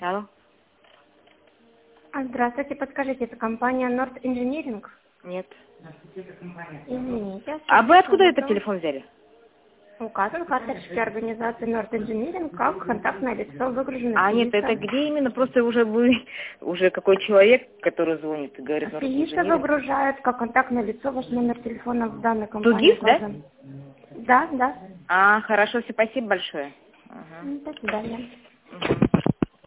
Алло. Здравствуйте, подскажите, это компания Nord Engineering? Нет. Извините. А вы откуда этот телефон взяли? Указан в карточке организации Nord Engineering как контактное лицо выгружено. Нет, это где именно? Просто уже вы, уже какой человек, который звонит и говорит, Nord Физица Engineering. выгружает как контактное лицо ваш номер телефона в данной компании. Тугис, да? указан. Да, да. Хорошо, все, спасибо большое. Ага. До свидания. Угу.